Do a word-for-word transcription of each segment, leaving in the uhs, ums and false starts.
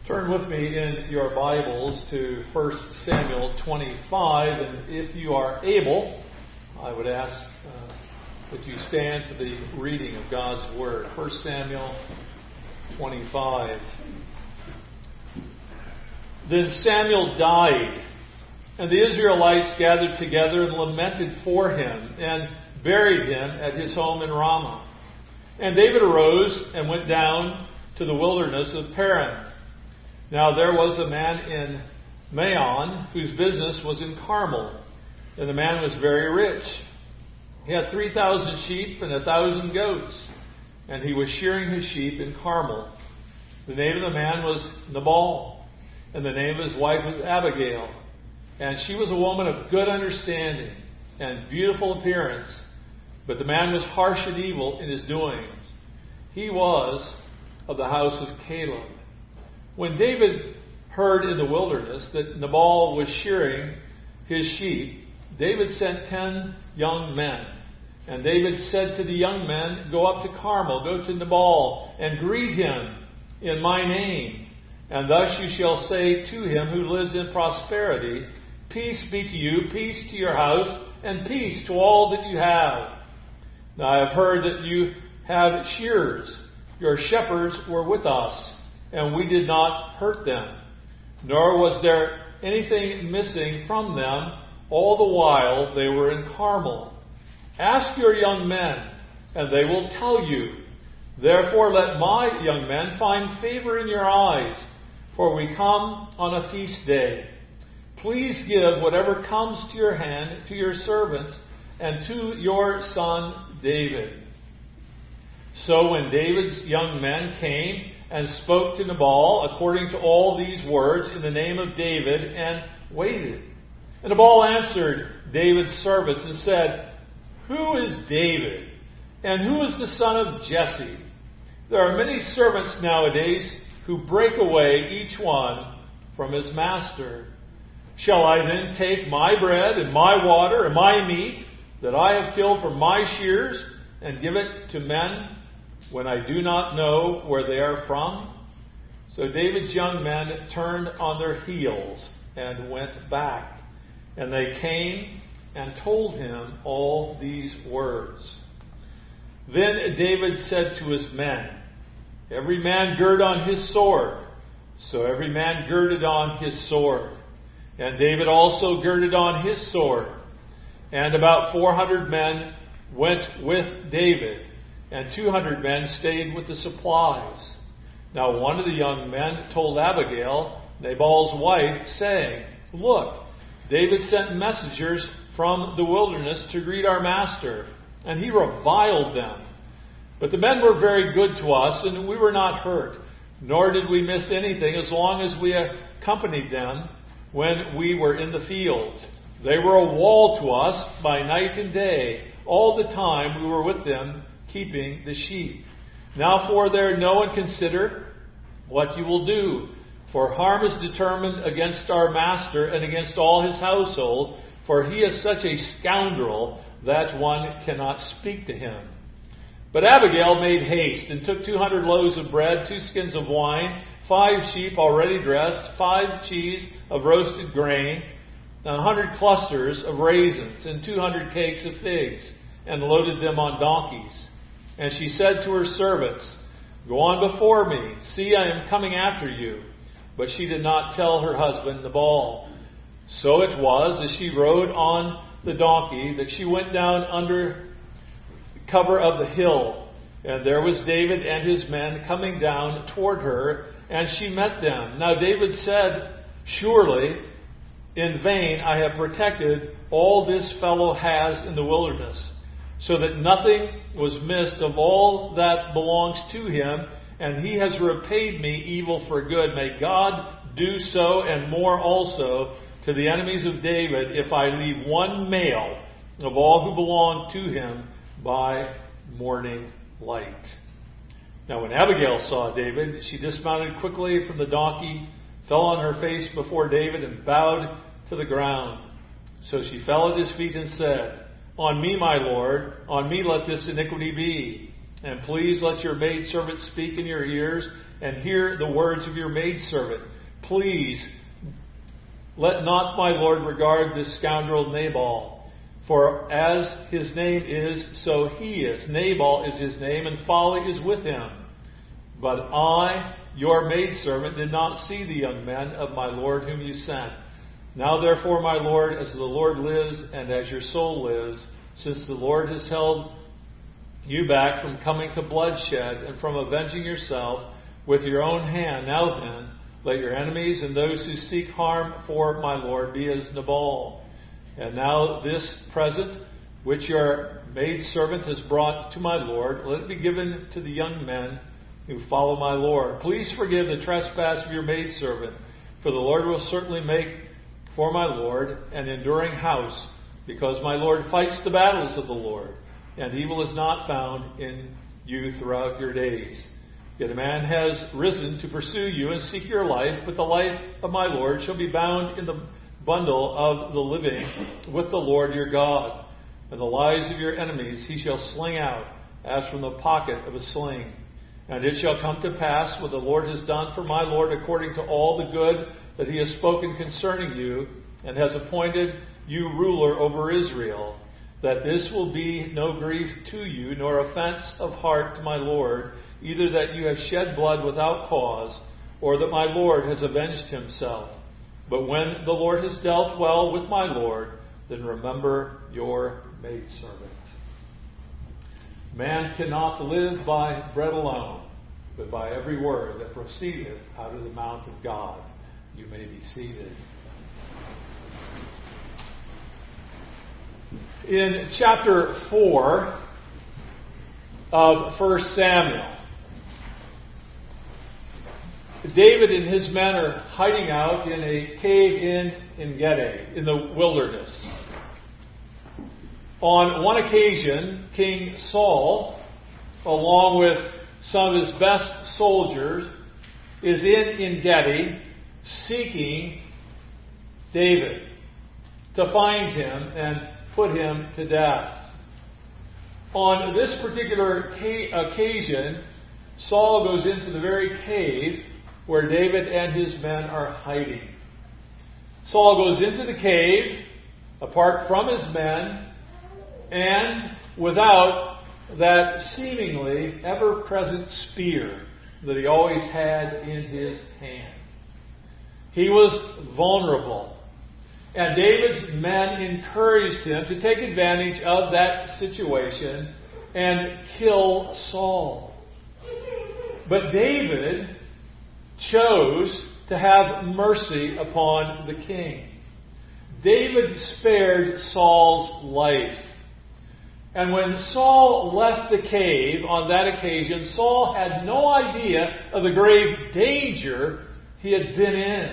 Turn with me in your Bibles to First Samuel twenty-five, and if you are able, I would ask uh, that you stand for the reading of God's Word. First Samuel twenty-five. Then Samuel died, and the Israelites gathered together and lamented for him, and buried him at his home in Ramah. And David arose and went down to the wilderness of Paran. Now there was a man in Maon whose business was in Carmel, and the man was very rich. He had three thousand sheep and a thousand goats, and he was shearing his sheep in Carmel. The name of the man was Nabal, and the name of his wife was Abigail, and she was a woman of good understanding and beautiful appearance. But the man was harsh and evil in his doings. He was of the house of Caleb. When David heard in the wilderness that Nabal was shearing his sheep, David sent ten young men. And David said to the young men, "Go up to Carmel, go to Nabal, and greet him in my name. And thus you shall say to him who lives in prosperity, Peace be to you, peace to your house, and peace to all that you have. Now I have heard that you have shearers. Your shepherds were with us, and we did not hurt them, nor was there anything missing from them all the while they were in Carmel. Ask your young men, and they will tell you. Therefore let my young men find favor in your eyes, for we come on a feast day. Please give whatever comes to your hand to your servants and to your son David." So when David's young men came and spoke to Nabal according to all these words in the name of David, and waited. And Nabal answered David's servants and said, "Who is David? And who is the son of Jesse? There are many servants nowadays who break away each one from his master. Shall I then take my bread and my water and my meat that I have killed from my shears and give it to men when I do not know where they are from?" So David's young men turned on their heels and went back. And they came and told him all these words. Then David said to his men, "Every man gird on his sword." So every man girded on his sword. And David also girded on his sword. And about four hundred men went with David, and two hundred men stayed with the supplies. Now one of the young men told Abigail, Nabal's wife, saying, "Look, David sent messengers from the wilderness to greet our master, and he reviled them. But the men were very good to us, and we were not hurt, nor did we miss anything as long as we accompanied them when we were in the fields. They were a wall to us by night and day, all the time we were with them, keeping the sheep. Now for there know and consider what you will do, for harm is determined against our master and against all his household, for he is such a scoundrel that one cannot speak to him." But Abigail made haste and took two hundred loaves of bread, two skins of wine, five sheep already dressed, five cheese of roasted grain, a hundred clusters of raisins, and two hundred cakes of figs, and loaded them on donkeys. And she said to her servants, "Go on before me. See, I am coming after you." But she did not tell her husband Nabal. So it was, as she rode on the donkey, that she went down under cover of the hill. And there was David and his men coming down toward her, and she met them. Now David said, "Surely in vain I have protected all this fellow has in the wilderness, so that nothing was missed of all that belongs to him, and he has repaid me evil for good. May God do so and more also to the enemies of David, if I leave one male of all who belong to him by morning light." Now when Abigail saw David, she dismounted quickly from the donkey, fell on her face before David, and bowed to the ground. So she fell at his feet and said, "On me, my lord, on me let this iniquity be. And please let your maidservant speak in your ears, and hear the words of your maidservant. Please, let not my lord regard this scoundrel Nabal, for as his name is, so he is. Nabal is his name, and folly is with him. But I, your maidservant, did not see the young men of my lord whom you sent. Now therefore, my lord, as the Lord lives, and as your soul lives, since the Lord has held you back from coming to bloodshed and from avenging yourself with your own hand, now then, let your enemies and those who seek harm for my lord be as Nabal. And now this present which your maidservant has brought to my lord, let it be given to the young men who follow my lord. Please forgive the trespass of your maidservant, for the Lord will certainly make for my lord an enduring house, because my lord fights the battles of the Lord, and evil is not found in you throughout your days. Yet a man has risen to pursue you and seek your life, but the life of my lord shall be bound in the bundle of the living with the Lord your God. And the lives of your enemies he shall sling out, as from the pocket of a sling. And it shall come to pass, what the Lord has done for my lord, according to all the good that he has spoken concerning you, and has appointed you ruler over Israel, that this will be no grief to you, nor offense of heart to my lord, either that you have shed blood without cause, or that my lord has avenged himself. But when the Lord has dealt well with my lord, then remember your maidservant. Man cannot live by bread alone, but by every word that proceedeth out of the mouth of God. You may be seated. In chapter four of First Samuel, David and his men are hiding out in a cave in En-gedi, in the wilderness. On one occasion, King Saul, along with some of his best soldiers, is in En-gedi seeking David to find him and put him to death. On this particular occasion, Saul goes into the very cave where David and his men are hiding. Saul goes into the cave, apart from his men, and without that seemingly ever-present spear that he always had in his hand. He was vulnerable. And David's men encouraged him to take advantage of that situation and kill Saul. But David chose to have mercy upon the king. David spared Saul's life. And when Saul left the cave on that occasion, Saul had no idea of the grave danger he had been in.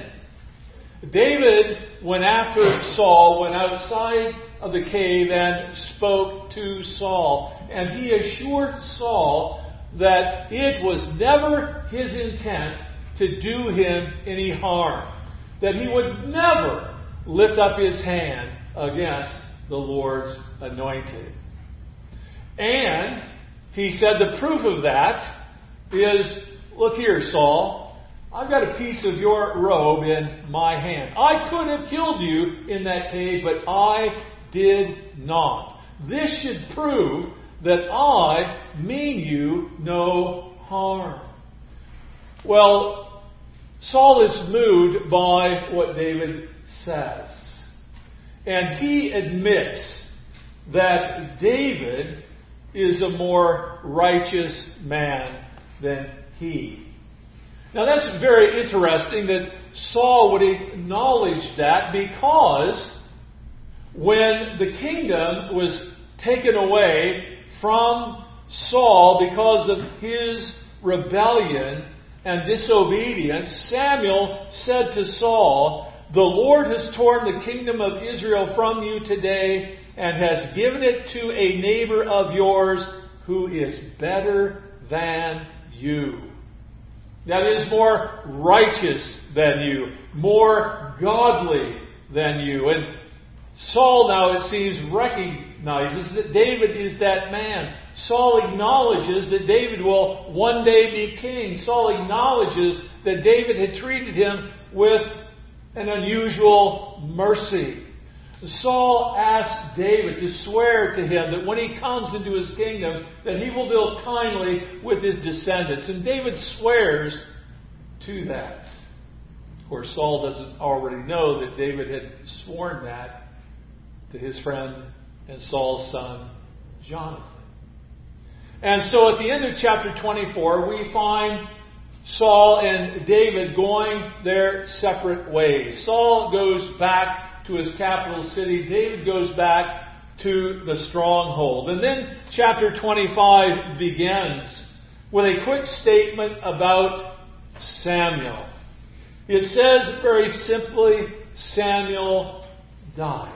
David went after Saul, went outside of the cave and spoke to Saul. And he assured Saul that it was never his intent to do him any harm, that he would never lift up his hand against the Lord's anointed. And he said the proof of that is, look here, Saul, I've got a piece of your robe in my hand. I could have killed you in that cave, but I did not. This should prove that I mean you no harm. Well, Saul is moved by what David says. And he admits that David is a more righteous man than he. Now that's very interesting that Saul would acknowledge that, because when the kingdom was taken away from Saul because of his rebellion and disobedience, Samuel said to Saul, "The Lord has torn the kingdom of Israel from you today and has given it to a neighbor of yours who is better than you." That is, more righteous than you, more godly than you. And Saul now, it seems, recognizes that David is that man. Saul acknowledges that David will one day be king. Saul acknowledges that David had treated him with an unusual mercy. Saul asks David to swear to him that when he comes into his kingdom, that he will deal kindly with his descendants. And David swears to that. Of course, Saul doesn't already know that David had sworn that to his friend and Saul's son, Jonathan. And so at the end of chapter twenty-four, we find Saul and David going their separate ways. Saul goes back to his capital city. David goes back to the stronghold. And then chapter twenty-five begins with a quick statement about Samuel. It says very simply, Samuel died.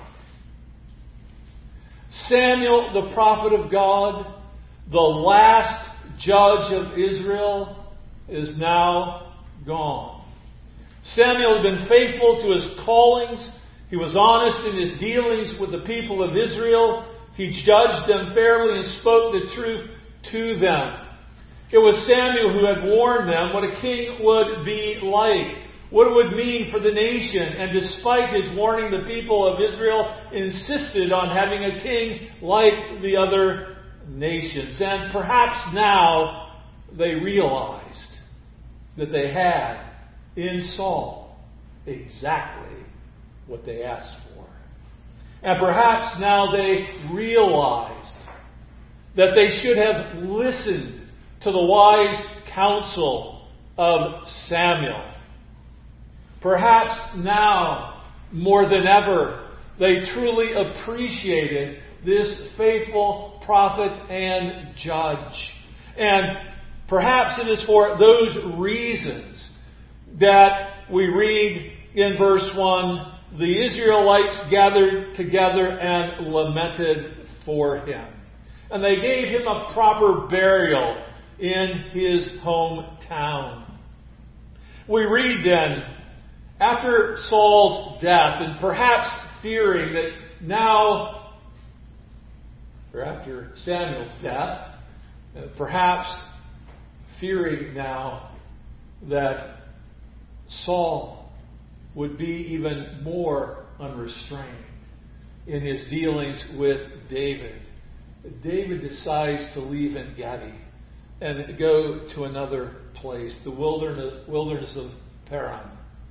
Samuel, the prophet of God, the last judge of Israel, is now gone. Samuel had been faithful to his callings. He was honest in his dealings with the people of Israel. He judged them fairly and spoke the truth to them. It was Samuel who had warned them what a king would be like, what it would mean for the nation. And despite his warning, the people of Israel insisted on having a king like the other nations. And perhaps now they realized that they had in Saul exactly what they asked for. And perhaps now they realized that they should have listened to the wise counsel of Samuel. Perhaps now, more than ever, they truly appreciated this faithful prophet and judge. And perhaps it is for those reasons that we read in verse one, the Israelites gathered together and lamented for him. And they gave him a proper burial in his hometown. We read then, after Saul's death, and perhaps fearing that now, or after Samuel's death, perhaps fearing now that Saul would be even more unrestrained in his dealings with David, David decides to leave En-Gedi and go to another place, the wilderness, wilderness of Paran.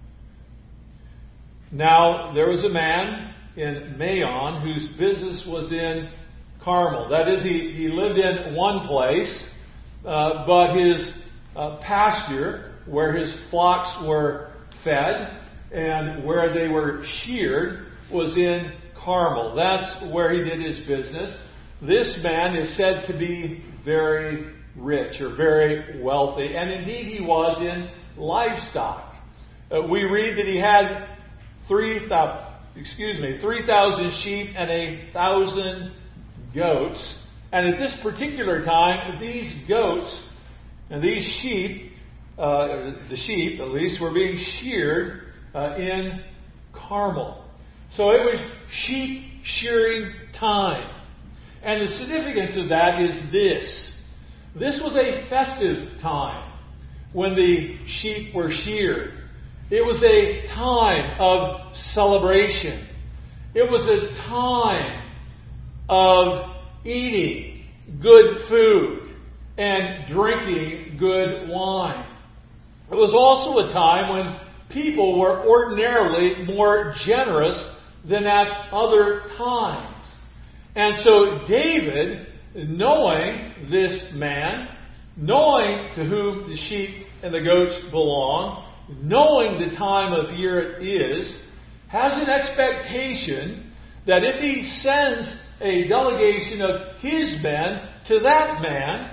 Now, there was a man in Maon whose business was in Carmel. That is, he, he lived in one place, uh, but his uh, pasture, where his flocks were fed and where they were sheared, was in Carmel. That's where he did his business. This man is said to be very rich or very wealthy, and indeed he was in livestock. Uh, we read that he had three thousand, excuse me, three thousand sheep and a thousand goats. And at this particular time, these goats and these sheep, uh, the sheep at least, were being sheared uh, in Carmel. So it was sheep shearing time. And the significance of that is this. This was a festive time when the sheep were sheared. It was a time of celebration. It was a time of eating good food and drinking good wine. It was also a time when people were ordinarily more generous than at other times. And so David, knowing this man, knowing to whom the sheep and the goats belong, knowing the time of year it is, has an expectation that if he sends a delegation of his men to that man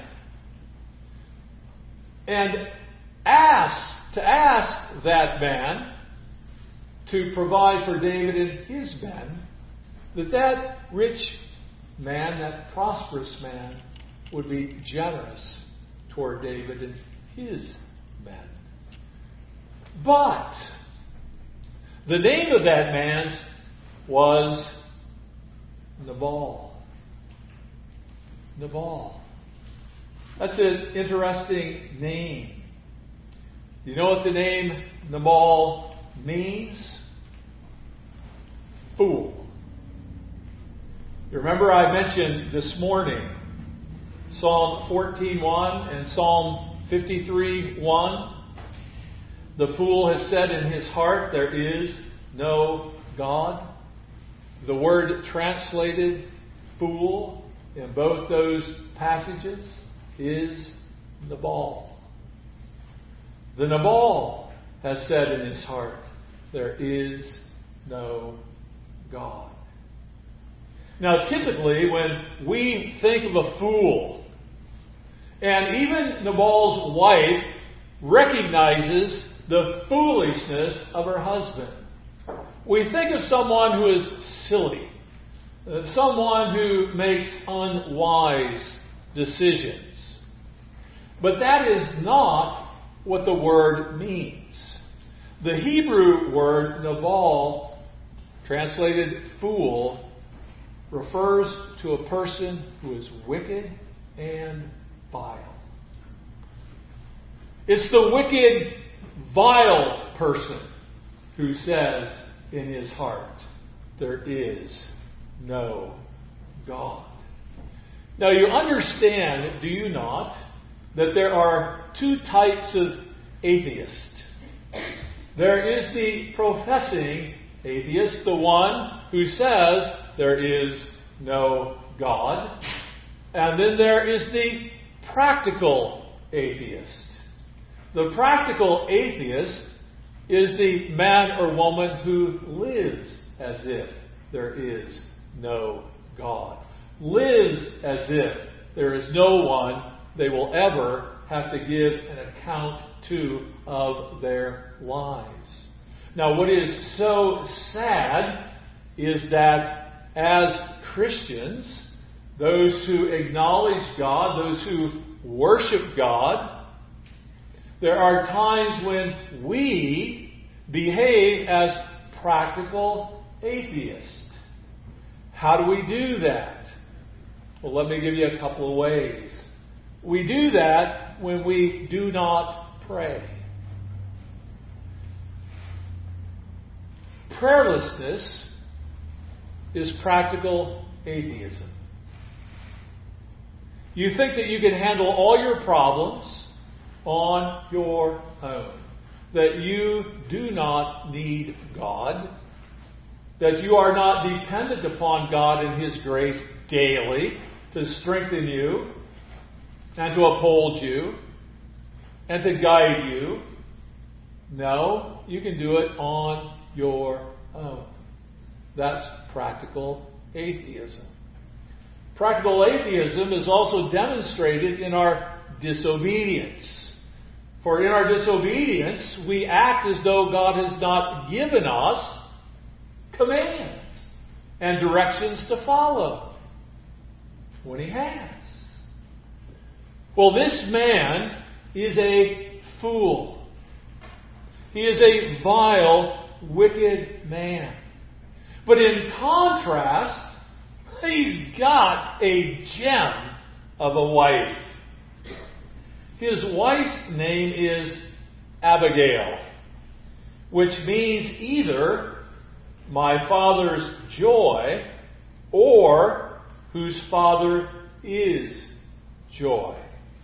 and asks to ask that man to provide for David and his men, that that rich man, that prosperous man, would be generous toward David and his men. But the name of that man was Nabal. Nabal. That's an interesting name. You know what the name Nabal means? Fool. You remember I mentioned this morning Psalm fourteen one and Psalm fifty-three one. The fool has said in his heart, there is no God. The word translated fool in both those passages is Nabal. The Nabal has said in his heart, there is no God. Now, typically, when we think of a fool, and even Nabal's wife recognizes the foolishness of her husband, we think of someone who is silly, someone who makes unwise decisions. But that is not what the word means. The Hebrew word Nabal, translated fool, refers to a person who is wicked and vile. It's the wicked, vile person who says in his heart, there is no God. Now you understand, do you not, that there are two types of atheists. There is the professing atheist, the one who says there is no God. And then there is the practical atheist. The practical atheist is the man or woman who lives as if there is no God. Lives as if there is no one they will ever have to give an account to of their lives. Now, what is so sad is that as Christians, those who acknowledge God, those who worship God, there are times when we behave as practical atheists. How do we do that? Well, let me give you a couple of ways. We do that when we do not pray. Prayerlessness is practical atheism. You think that you can handle all your problems on your own. That you do not need God. That you are not dependent upon God and His grace daily to strengthen you and to uphold you and to guide you. No, you can do it on your own. That's practical atheism. Practical atheism is also demonstrated in our disobedience. For in our disobedience, we act as though God has not given us commands and directions to follow when He has. Well, this man is a fool. He is a vile, wicked man. But in contrast, he's got a gem of a wife. His wife's name is Abigail, which means either my father's joy or whose father is joy.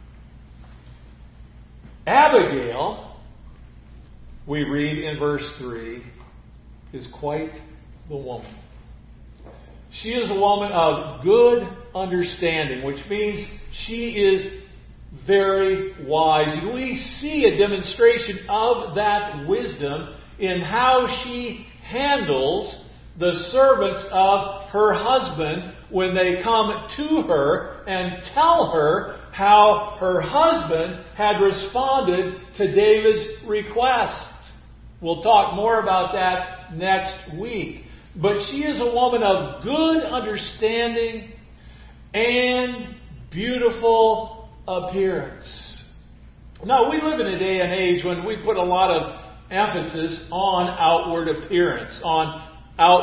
Abigail, we read in verse three, is quite the woman. She is a woman of good understanding, which means she is very wise. And we see a demonstration of that wisdom in how she handles the servants of her husband when they come to her and tell her how her husband had responded to David's request. We'll talk more about that next week. But she is a woman of good understanding and beautiful appearance. Now, we live in a day and age when we put a lot of emphasis on outward appearance, on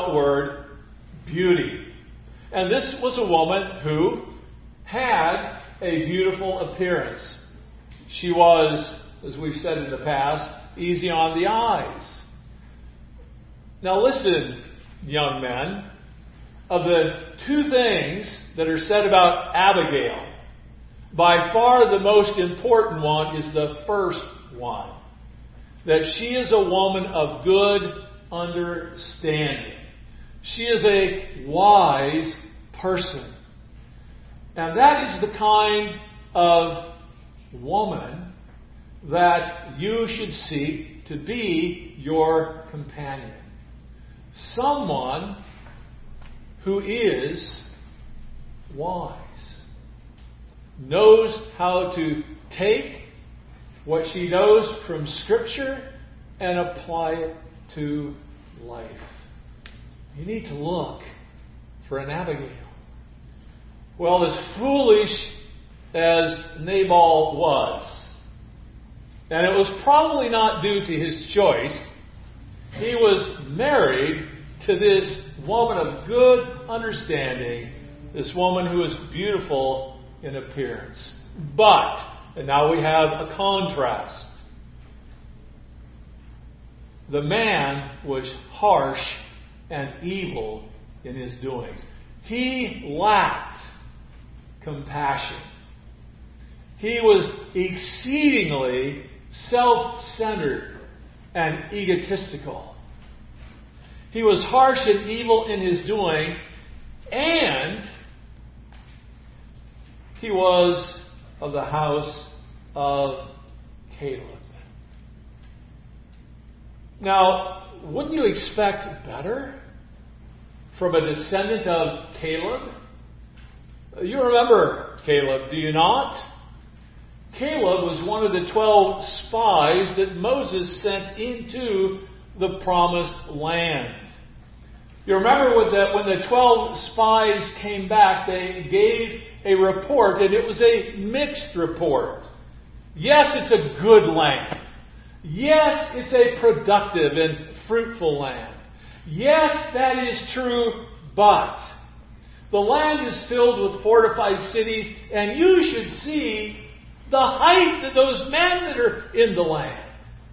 outward beauty. And this was a woman who had a beautiful appearance. She was, as we've said in the past, easy on the eyes. Now listen, young men, of the two things that are said about Abigail, by far the most important one is the first one. That she is a woman of good understanding. She is a wise person. And that is the kind of woman that you should seek to be your companion. Someone who is wise, knows how to take what she knows from Scripture and apply it to life. You need to look for an Abigail. Well, as foolish as Nabal was, and it was probably not due to his choice, he was married to this woman of good understanding, this woman who was beautiful in appearance. But, and now we have a contrast. The man was harsh and evil in his doings. He lacked compassion. He was exceedingly self-centered and egotistical. He was harsh and evil in his doing, and he was of the house of Caleb. Now, wouldn't you expect better from a descendant of Caleb? You remember Caleb, do you not? Caleb was one of the twelve spies that Moses sent into the promised land. You remember when the, when the twelve spies came back, they gave a report, and it was a mixed report. Yes, it's a good land. Yes, it's a productive and fruitful land. Yes, that is true, but the land is filled with fortified cities, and you should see the height of those men that are in the land.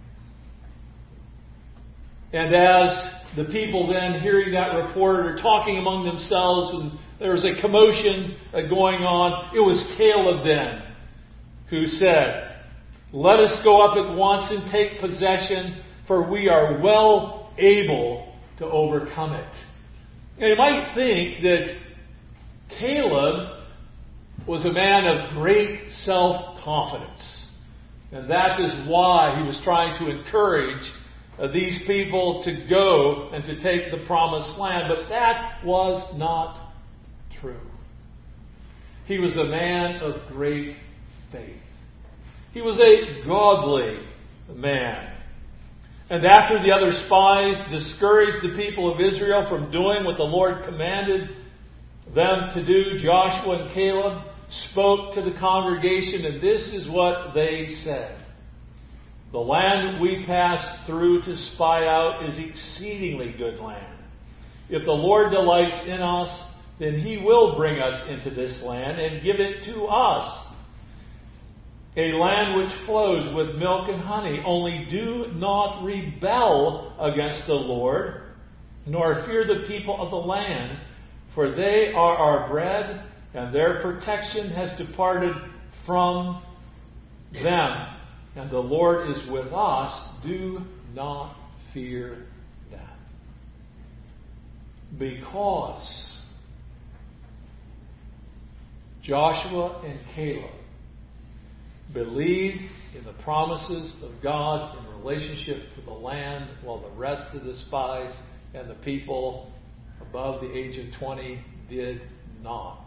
And as the people then hearing that report are talking among themselves, and there was a commotion going on, it was Caleb then who said, "Let us go up at once and take possession, for we are well able to overcome it." And you might think that Caleb was a man of great self-confidence. And that is why he was trying to encourage uh, these people to go and to take the promised land. But that was not true. He was a man of great faith. He was a godly man. And after the other spies discouraged the people of Israel from doing what the Lord commanded them to do, Joshua and Caleb spoke to the congregation, and this is what they said. "The land we passed through to spy out is exceedingly good land. If the Lord delights in us, then He will bring us into this land and give it to us. A land which flows with milk and honey. Only do not rebel against the Lord, nor fear the people of the land, for they are our bread, and their protection has departed from them. And the Lord is with us. Do not fear them." Because Joshua and Caleb believed in the promises of God in relationship to the land, while the rest of the spies and the people above the age of twenty did not.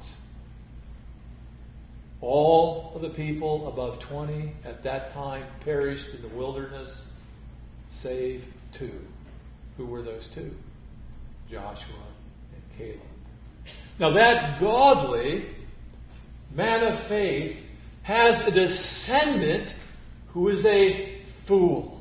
All of the people above twenty at that time perished in the wilderness, save two. Who were those two? Joshua and Caleb. Now that godly man of faith has a descendant who is a fool.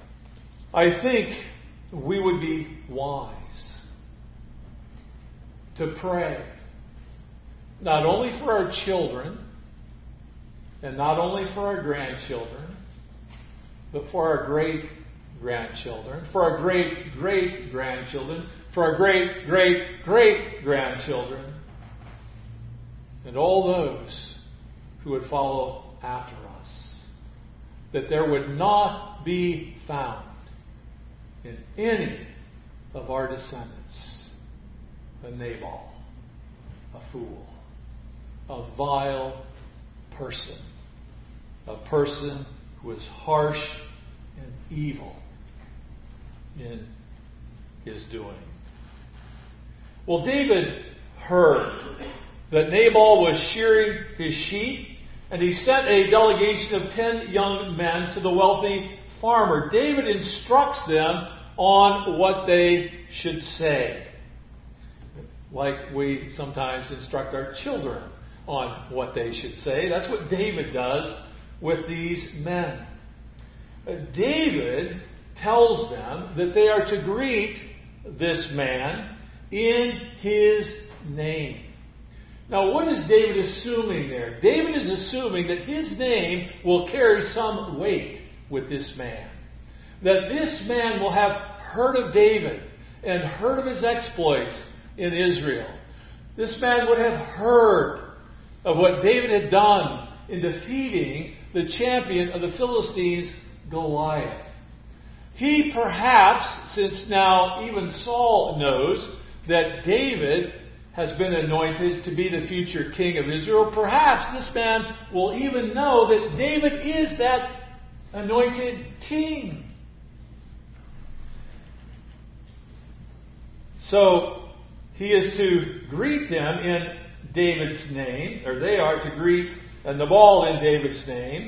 I think we would be wise to pray, not only for our children, and not only for our grandchildren, but for our great-grandchildren, for our great-great-grandchildren, for our great-great-great-grandchildren, and all those who would follow after us, that there would not be found in any of our descendants a Nabal, a fool, a vile person, a person who is harsh and evil in his doing. Well, David heard that Nabal was shearing his sheep, and he sent a delegation of ten young men to the wealthy farmer. David instructs them on what they should say, like we sometimes instruct our children on what they should say. That's what David does with these men. David tells them that they are to greet this man in his name. Now, what is David assuming there? David is assuming that his name will carry some weight with this man. That this man will have heard of David and heard of his exploits in Israel. This man would have heard of what David had done in defeating the champion of the Philistines, Goliath. He perhaps, since now even Saul knows that David has been anointed to be the future king of Israel, perhaps this man will even know that David is that anointed king. So he is to greet them in David's name, or they are to greet Nabal in David's name,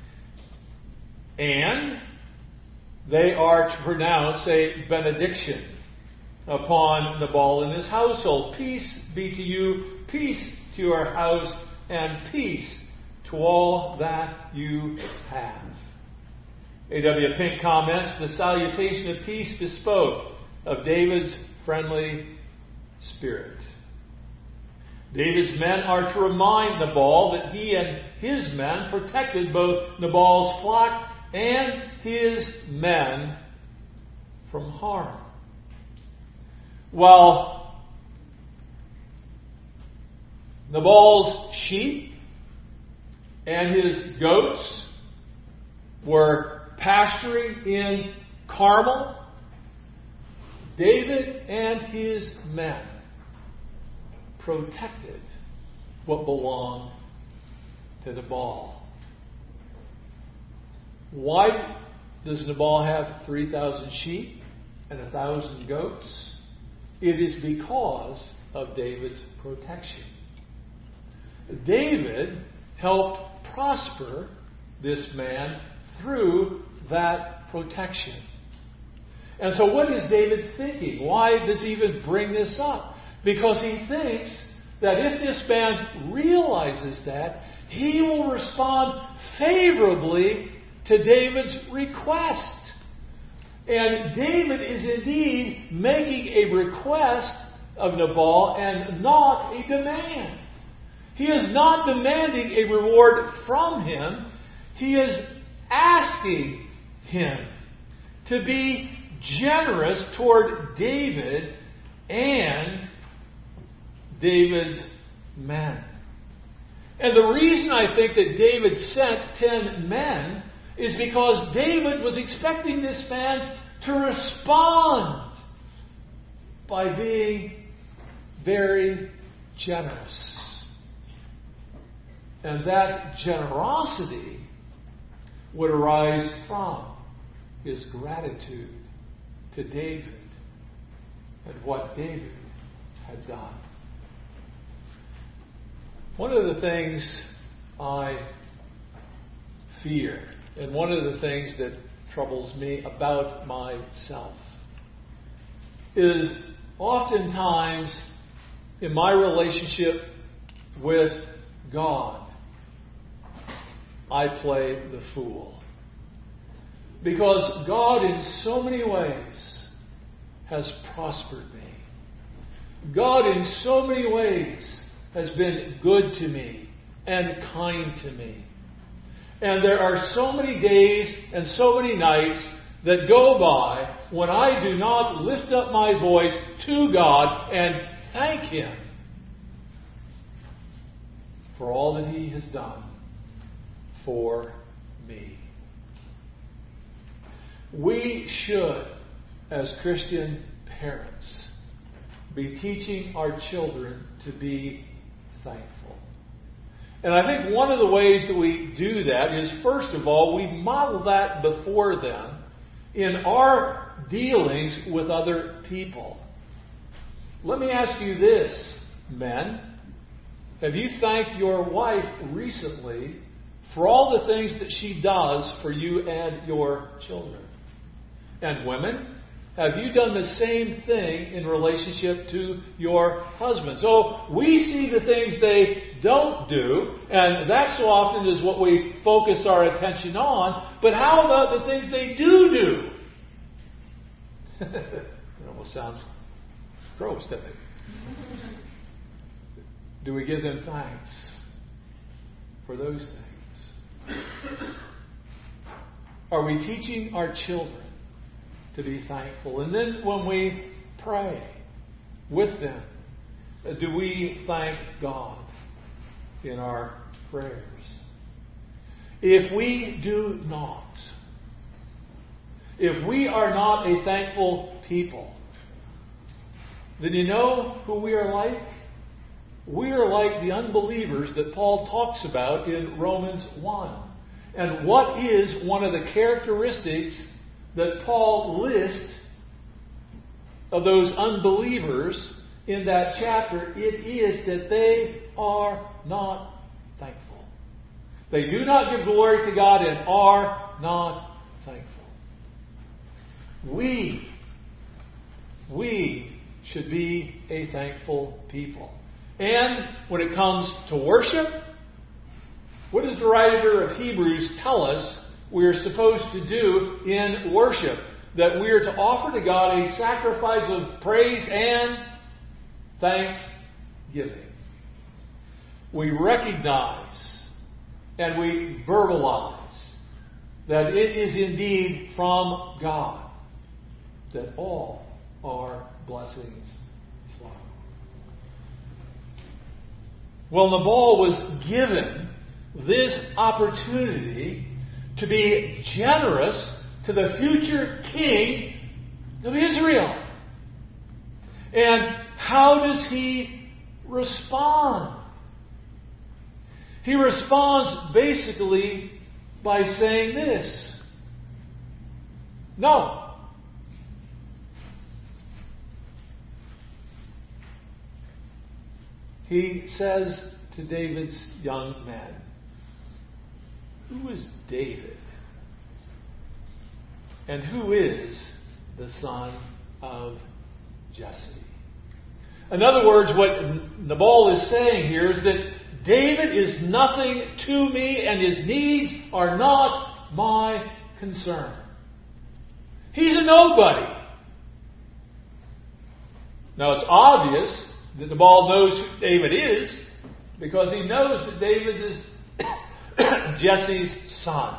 and they are to pronounce a benediction upon Nabal and his household. Peace be to you, peace to your house, and peace to all that you have. A W Pink comments, the salutation of peace bespoke of David's friendly spirit. David's men are to remind Nabal that he and his men protected both Nabal's flock and his men from harm. While Nabal's sheep and his goats were pasturing in Carmel, David and his men protected what belonged to Nabal. Why does Nabal have three thousand sheep and one thousand goats? It is because of David's protection. David helped prosper this man through that protection. And so what is David thinking? Why does he even bring this up? Because he thinks that if this man realizes that, he will respond favorably to David's request. And David is indeed making a request of Nabal and not a demand. He is not demanding a reward from him. He is asking him to be generous toward David and David's men. And the reason I think that David sent ten men is because David was expecting this man to respond by being very generous. And that generosity would arise from his gratitude to David and what David had done. One of the things I fear, and one of the things that troubles me about myself, is oftentimes in my relationship with God, I play the fool. Because God in so many ways has prospered me. God in so many ways has been good to me and kind to me. And there are so many days and so many nights that go by when I do not lift up my voice to God and thank Him for all that He has done for me. We should, as Christian parents, be teaching our children to be thankful. And I think one of the ways that we do that is, first of all, we model that before them in our dealings with other people. Let me ask you this, men. Have you thanked your wife recently for all the things that she does for you and your children? And women, have you done the same thing in relationship to your husbands? So we see the things they don't do, and that so often is what we focus our attention on. But how about the things they do do? It almost sounds gross, doesn't it? Do we give them thanks for those things? Are we teaching our children to be thankful? And then when we pray with them, do we thank God in our prayers? If we do not, if we are not a thankful people, then you know who we are like? We are like the unbelievers that Paul talks about in Romans one. And what is one of the characteristics that Paul lists of those unbelievers in that chapter? It is that they are not thankful. They do not give glory to God and are not thankful. We, we should be a thankful people. And when it comes to worship, what does the writer of Hebrews tell us we are supposed to do in worship? That we are to offer to God a sacrifice of praise and thanksgiving. We recognize and we verbalize that it is indeed from God that all our blessings flow. Well, Nabal was given this opportunity to be generous to the future king of Israel. And how does he respond? He responds basically by saying this: no. He says to David's young men, who is David? And who is the son of Jesse? In other words, what Nabal is saying here is that David is nothing to me and his needs are not my concern. He's a nobody. Now it's obvious that Nabal knows who David is because he knows that David is Jesse's son.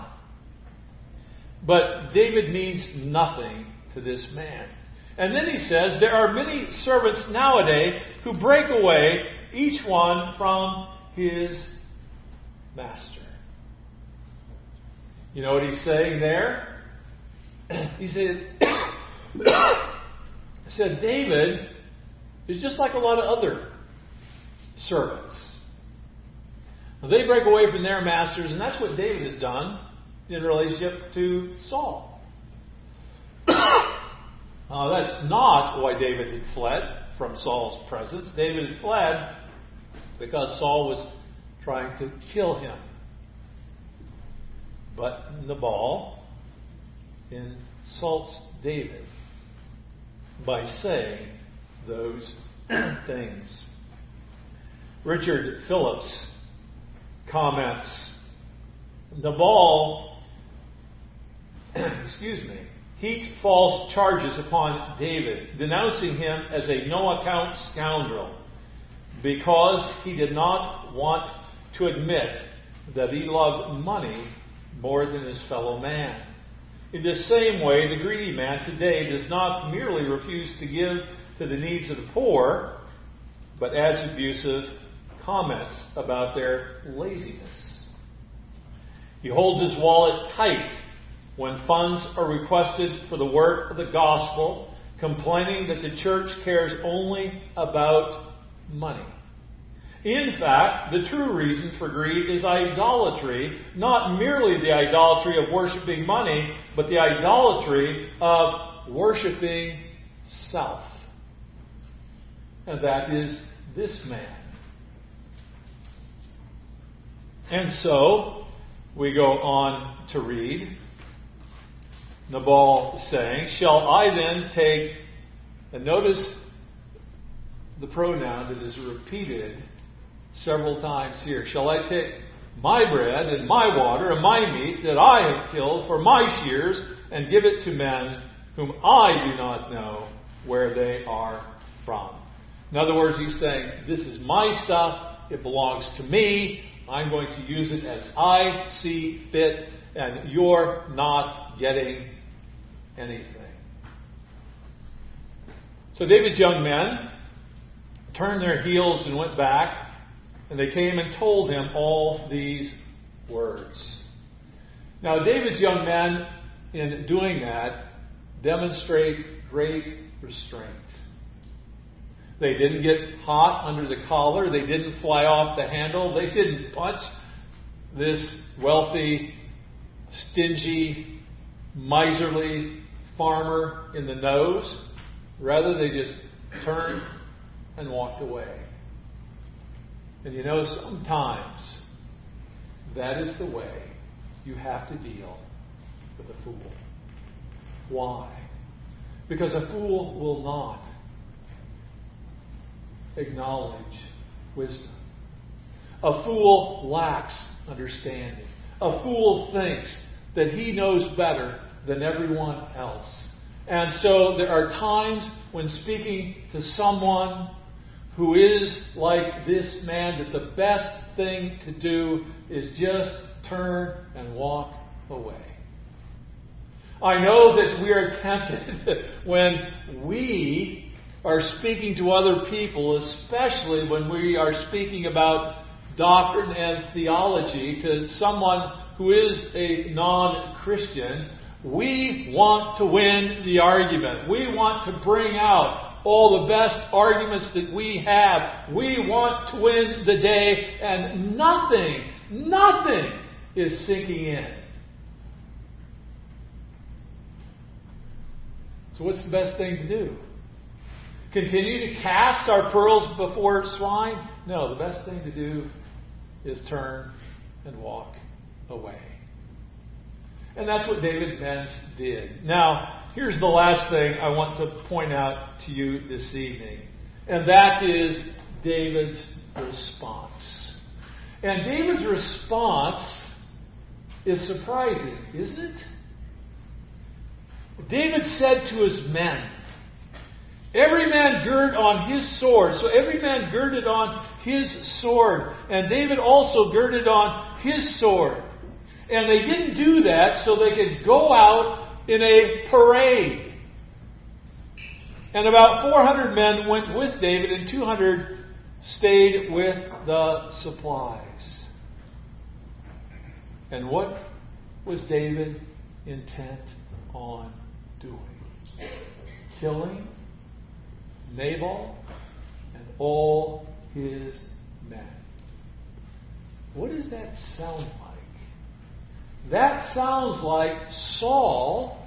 But David means nothing to this man. And then he says, there are many servants nowadays who break away, each one from his master. You know what he's saying there? He said, he said, David is just like a lot of other servants. Now, they break away from their masters, and that's what David has done in relationship to Saul. uh, that's not why David had fled from Saul's presence. David had fled because Saul was trying to kill him. But Nabal insults David by saying those things. Richard Phillips comments, Nabal, excuse me, heaped false charges upon David, denouncing him as a no-account scoundrel because he did not want to admit that he loved money more than his fellow man. In the same way, the greedy man today does not merely refuse to give to the needs of the poor, but adds abusive comments about their laziness. He holds his wallet tight when funds are requested for the work of the gospel, complaining that the church cares only about money. In fact, the true reason for greed is idolatry, not merely the idolatry of worshiping money, but the idolatry of worshiping self. And that is this man. And so, we go on to read, Nabal saying, "Shall I then take," and notice the pronoun that is repeated several times here, "shall I take my bread and my water and my meat that I have killed for my shears and give it to men whom I do not know where they are from?" In other words, he's saying, this is my stuff, it belongs to me, I'm going to use it as I see fit, and you're not getting anything. So David's young men turned their heels and went back, and they came and told him all these words. Now, David's young men, in doing that, demonstrate great restraint. They didn't get hot under the collar. They didn't fly off the handle. They didn't punch this wealthy, stingy, miserly farmer in the nose. Rather, they just turned and walked away. And you know, sometimes that is the way you have to deal with a fool. Why? Because a fool will not acknowledge wisdom. A fool lacks understanding. A fool thinks that he knows better than everyone else. And so there are times when speaking to someone who is like this man, that the best thing to do is just turn and walk away. I know that we are tempted when we are speaking to other people, especially when we are speaking about doctrine and theology to someone who is a non-Christian. We want to win the argument. We want to bring out all the best arguments that we have. We want to win the day, and nothing, nothing is sinking in. So what's the best thing to do? Continue to cast our pearls before swine? No, the best thing to do is turn and walk away. And that's what David Menz did. Now, here's the last thing I want to point out to you this evening. And that is David's response. And David's response is surprising, isn't it? David said to his men, "Every man gird on his sword." So every man girded on his sword. And David also girded on his sword. And they didn't do that so they could go out in a parade. And about four hundred men went with David, and two hundred stayed with the supplies. And what was David intent on doing? Killing Nabal and all his men. What does that sound like? That sounds like Saul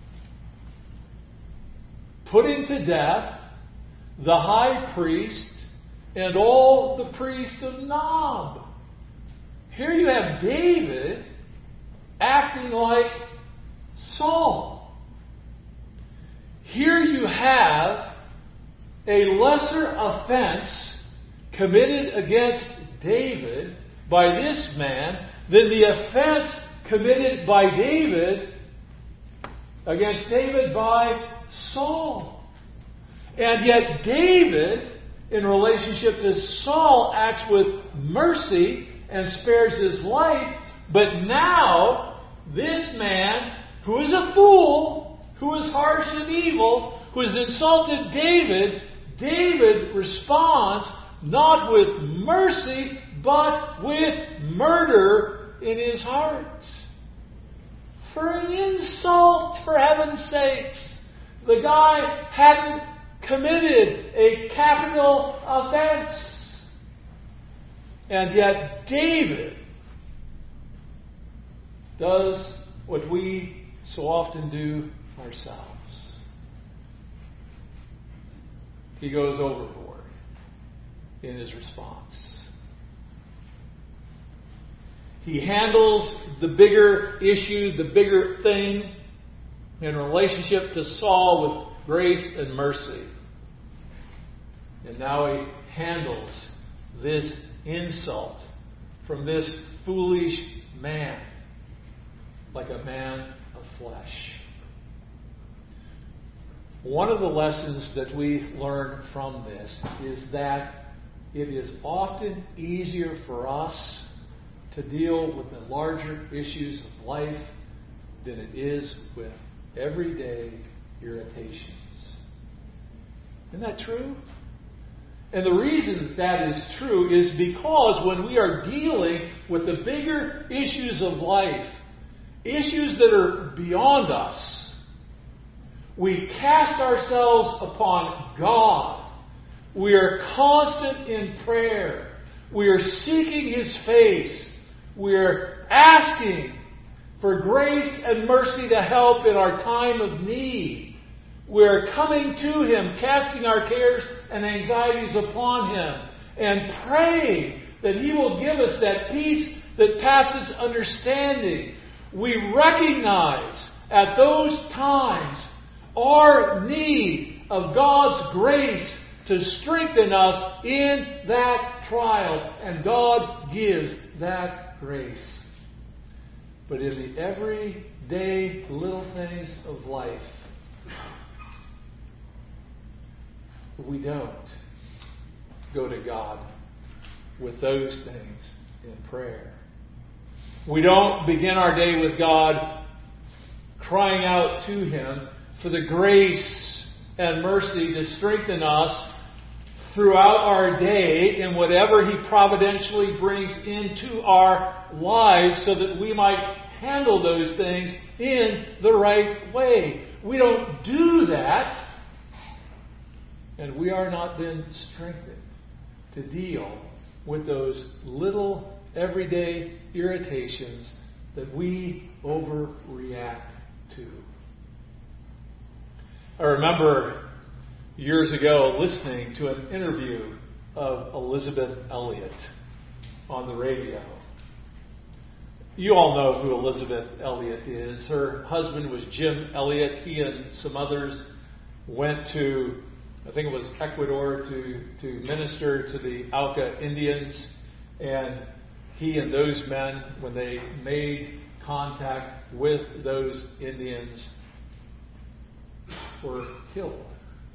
putting to death the high priest and all the priests of Nob. Here you have David acting like Saul. Here you have a lesser offense committed against David by this man than the offense committed by David against David by Saul. And yet David, in relationship to Saul, acts with mercy and spares his life. But now, this man, who is a fool, who is harsh and evil, who has insulted David, David responds not with mercy, but with murder in his heart. For an insult, for heaven's sakes. The guy hadn't committed a capital offense. And yet David does what we so often do ourselves. He goes overboard in his response. He handles the bigger issue, the bigger thing, in relationship to Saul with grace and mercy. And now he handles this insult from this foolish man like a man of flesh. One of the lessons that we learn from this is that it is often easier for us to deal with the larger issues of life than it is with everyday irritations. Isn't that true? And the reason that is true is because when we are dealing with the bigger issues of life, issues that are beyond us, we cast ourselves upon God. We are constant in prayer. We are seeking His face. We are asking for grace and mercy to help in our time of need. We are coming to Him, casting our cares and anxieties upon Him, and praying that He will give us that peace that passes understanding. We recognize at those times our need of God's grace to strengthen us in that trial. And God gives that grace. But in the everyday little things of life, we don't go to God with those things in prayer. We don't begin our day with God crying out to Him for the grace and mercy to strengthen us throughout our day in whatever He providentially brings into our lives so that we might handle those things in the right way. We don't do that, and we are not then strengthened to deal with those little everyday irritations that we overreact to. I remember years ago listening to an interview of Elisabeth Elliot on the radio. You all know who Elisabeth Elliot is. Her husband was Jim Elliot. He and some others went to, I think it was Ecuador, to, to minister to the Auca Indians. And he and those men, when they made contact with those Indians, were killed.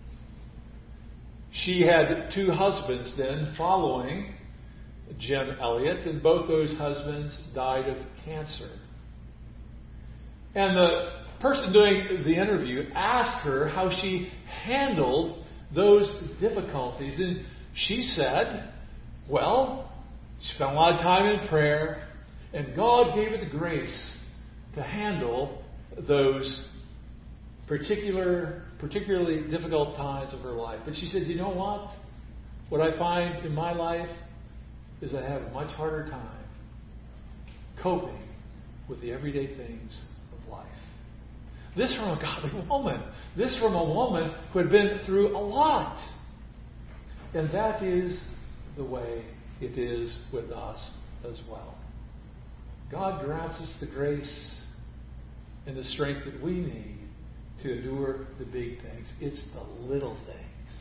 She had two husbands then following Jim Elliot, and both those husbands died of cancer. And the person doing the interview asked her how she handled those difficulties. And she said, well, she spent a lot of time in prayer, and God gave her the grace to handle those particular, particularly difficult times of her life. But she said, you know what? What I find in my life is I have a much harder time coping with the everyday things of life. This from a godly woman. This from a woman who had been through a lot. And that is the way it is with us as well. God grants us the grace and the strength that we need to endure the big things. It's the little things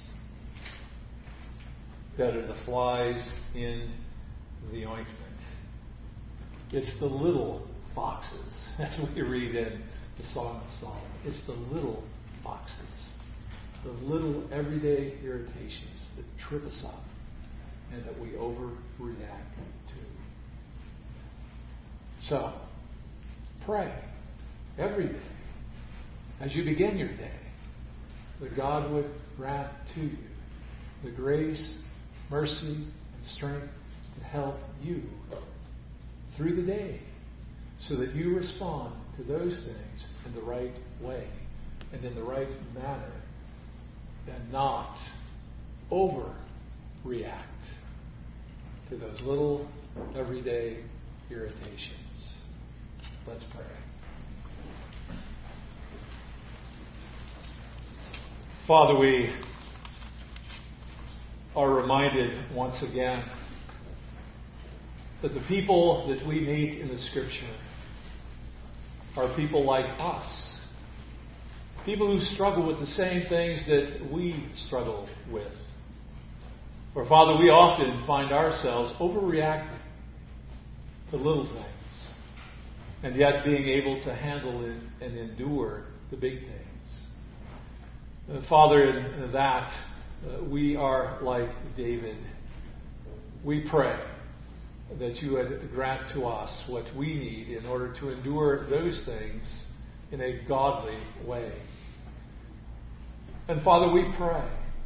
that are the flies in the ointment. It's the little foxes, as we read in the Song of Solomon. It's the little foxes, the little everyday irritations that trip us up and that we overreact to. So, pray every day as you begin your day that God would grant to you the grace, mercy, and strength to help you through the day so that you respond to those things in the right way and in the right manner and not overreact to those little everyday irritations. Let's pray. Father, we are reminded once again that the people that we meet in the Scripture are people like us. People who struggle with the same things that we struggle with. For Father, we often find ourselves overreacting to little things and yet being able to handle it and endure the big things. Uh, Father, in that, uh, we are like David. We pray that you would grant to us what we need in order to endure those things in a godly way. And Father, we pray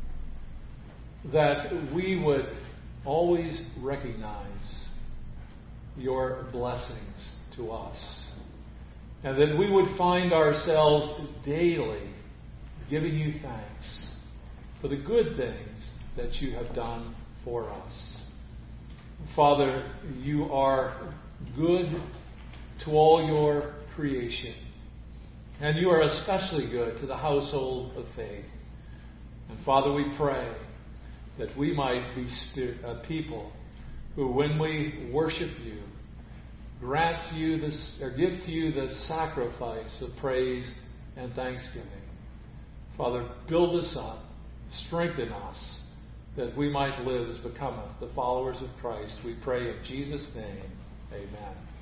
that we would always recognize your blessings to us, and that we would find ourselves daily giving you thanks for the good things that you have done for us. Father, you are good to all your creation, and you are especially good to the household of faith. And Father, we pray that we might be spirit, uh, people who, when we worship you, grant you this, or give to you the sacrifice of praise and thanksgiving. Father, build us up, strengthen us, that we might live as becometh the followers of Christ. We pray in Jesus' name. Amen.